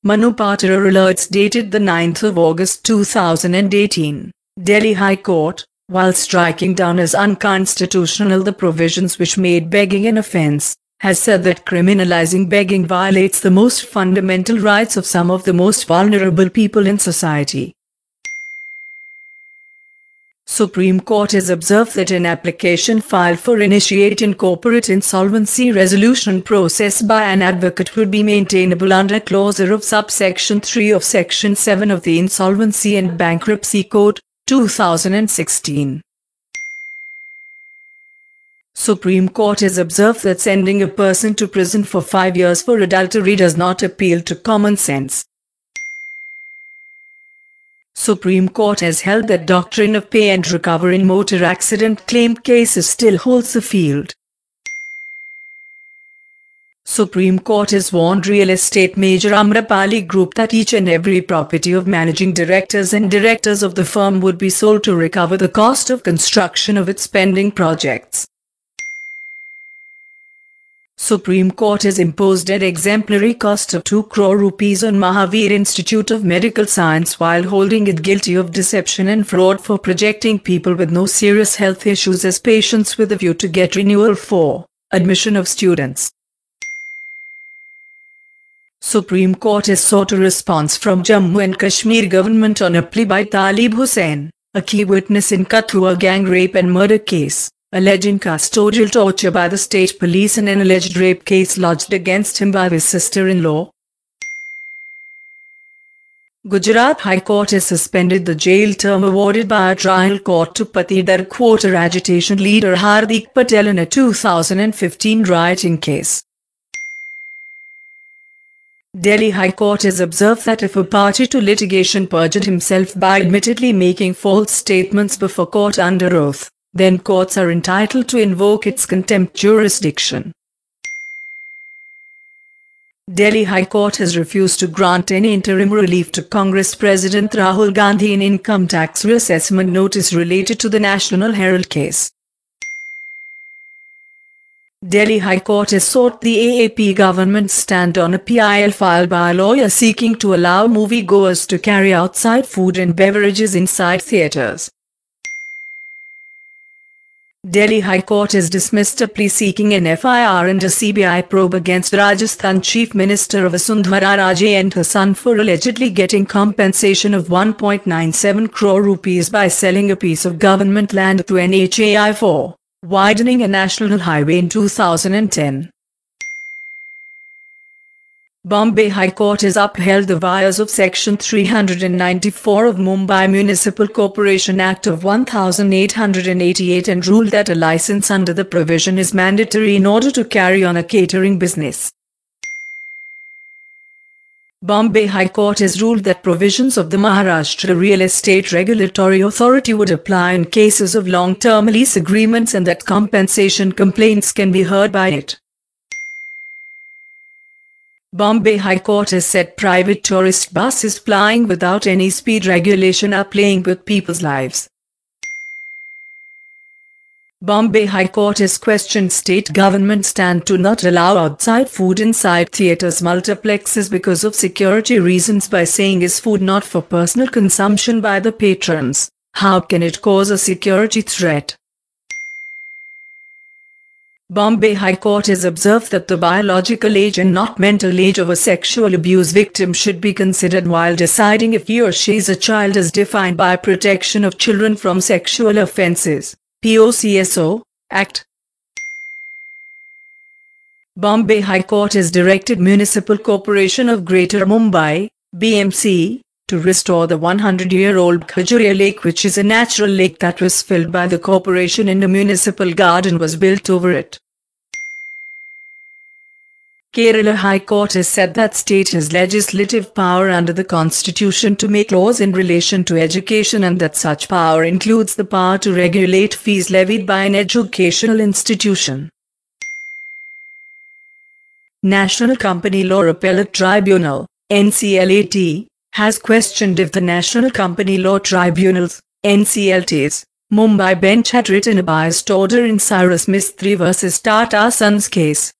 Manu Patra alerts dated the 9th of August 2018. Delhi High Court, while striking down as unconstitutional the provisions which made begging an offence, has said that criminalizing begging violates the most fundamental rights of some of the most vulnerable people in society. Supreme Court has observed that an application filed for initiating corporate insolvency resolution process by an advocate would be maintainable under clause of subsection 3 of section 7 of the Insolvency and Bankruptcy Code, 2016. Supreme Court has observed that sending a person to prison for 5 years for adultery does not appeal to common sense. Supreme Court has held that doctrine of pay and recover in motor accident claim cases still holds the field. Supreme Court has warned real estate major Amrapali Group that each and every property of managing directors and directors of the firm would be sold to recover the cost of construction of its pending projects. Supreme Court has imposed an exemplary cost of 2 crore rupees on Mahavir Institute of Medical Science while holding it guilty of deception and fraud for projecting people with no serious health issues as patients with a view to get renewal for admission of students. Supreme Court has sought a response from Jammu and Kashmir government on a plea by Talib Hussain, a key witness in Kathua gang rape and murder case, alleging custodial torture by the state police and an alleged rape case lodged against him by his sister-in-law. Gujarat High Court has suspended the jail term awarded by a trial court to Patidar Quarter agitation leader Hardik Patel in a 2015 rioting case. Delhi High Court has observed that if a party to litigation perjured himself by admittedly making false statements before court under oath, then courts are entitled to invoke its contempt jurisdiction. Delhi High Court has refused to grant any interim relief to Congress President Rahul Gandhi in income tax reassessment notice related to the National Herald case. Delhi High Court has sought the AAP government's stand on a PIL filed by a lawyer seeking to allow moviegoers to carry outside food and beverages inside theatres. Delhi High Court has dismissed a plea seeking an FIR and a CBI probe against Rajasthan Chief Minister Vasundhara Raje and her son for allegedly getting compensation of 1.97 crore rupees by selling a piece of government land to NHAI for widening a national highway in 2010. Bombay High Court has upheld the vires of Section 394 of Mumbai Municipal Corporation Act of 1888 and ruled that a license under the provision is mandatory in order to carry on a catering business. Bombay High Court has ruled that provisions of the Maharashtra Real Estate Regulatory Authority would apply in cases of long-term lease agreements and that compensation complaints can be heard by it. Bombay High Court has said private tourist buses plying without any speed regulation are playing with people's lives. Bombay High Court has questioned state government stand to not allow outside food inside theatres multiplexes because of security reasons by saying is food not for personal consumption by the patrons, how can it cause a security threat? Bombay High Court has observed that the biological age and not mental age of a sexual abuse victim should be considered while deciding if he or she is a child as defined by Protection of Children from Sexual Offences, POCSO, Act. Bombay High Court has directed Municipal Corporation of Greater Mumbai, BMC, to restore the 100-year-old Khajuria Lake, which is a natural lake that was filled by the corporation and a municipal garden was built over it. Kerala High Court has said that state has legislative power under the constitution to make laws in relation to education and that such power includes the power to regulate fees levied by an educational institution. National Company Law Appellate Tribunal, NCLAT, has questioned if the National Company Law Tribunal's, NCLT's, Mumbai bench had written a biased order in Cyrus Mistry vs Tata Sons case.